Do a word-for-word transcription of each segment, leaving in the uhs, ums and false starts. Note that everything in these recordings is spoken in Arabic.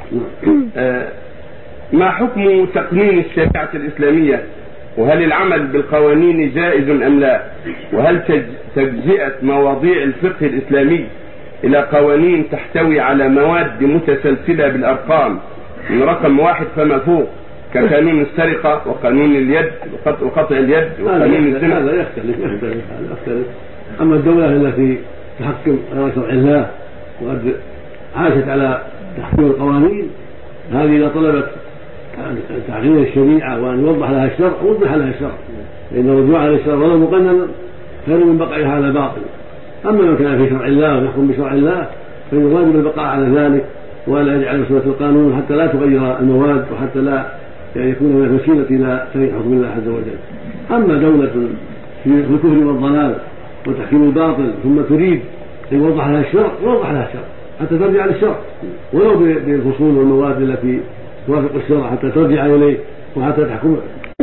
آه ما حكم تقنين الشريعة الإسلامية؟ وهل العمل بالقوانين جائز أم لا؟ وهل تجزئة مواضيع الفقه الإسلامي إلى قوانين تحتوي على مواد متسلسلة بالأرقام من رقم واحد فما فوق، كقانون السرقة وقانون اليد وقطع اليد وقانون الزنا؟ هذا يختلف يختلف هذا يختلف. أما الدولة التي تحكم على شرع الله وقد عاشت على تحكيم القوانين، هذه إذا طلبت تعقيد الشريعة وأن يوضح لها الشرع وضح لها الشرع، لأن الرجوع على الشرع ولا مقننا خير من بقائها على باطل. أما من كان في شرع الله ويحكم بشرع الله فالواجب البقاء على ذلك ولا يجعل سنة القانون حتى لا تغير المواد وحتى لا يعني يكون من الوسيلة إلى تغيير حكم الله عز وجل. أما دولة في الكفر والضلال وتحكيم الباطل ثم تريد أن يوضح لها الشرع يوضح لها الشرع حتى ترجع للشرع ولو بالفصول والمواد التي توافق الشرع حتى ترجع إليه وحتى تحكم.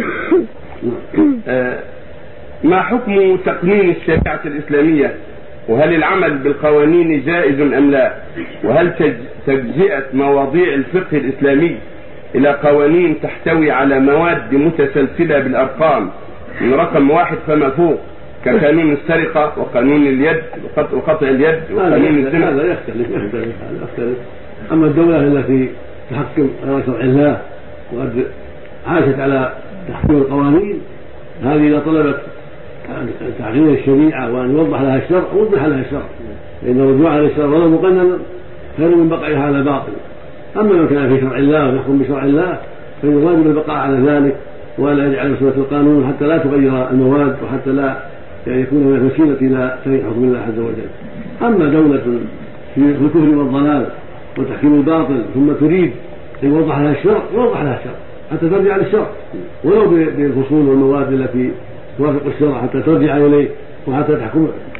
آه ما حكم تقنين الشريعة الإسلامية؟ وهل العمل بالقوانين جائز أم لا؟ وهل تجزئة مواضيع الفقه الإسلامي إلى قوانين تحتوي على مواد متسلسلة بالأرقام من رقم واحد فما فوق، كقانون السرقة وقانون اليد وقطع اليد وقانون الزنا؟ هذا يختلف يختلف هذا يختلف. أما الدولة التي تحكم على شرع الله وقد عاشت على تحكيم القوانين، هذه إذا طلبت تعقيد الشريعة وأن يوضح لها الشرع وضح لها الشرع، لأن الرجوع على الشرع ولا مقننا خير من بقائها على باطل. أما من كان في شرع الله ويحكم بشرع الله فالواجب البقاء على ذلك ولا يجعل سنة القانون حتى لا تغير المواد وحتى لا يعني يكون من الوسيلة إلى تغيير حكم الله عز وجل. أما دولة في الكفر والضلال وتحكيم الباطل ثم تريد أن يوضح لها الشرع يوضح لها الشرع حتى ترجع للشرع ولو بالفصول والمواد التي توافق الشرع حتى ترجع إليه وحتى تحكم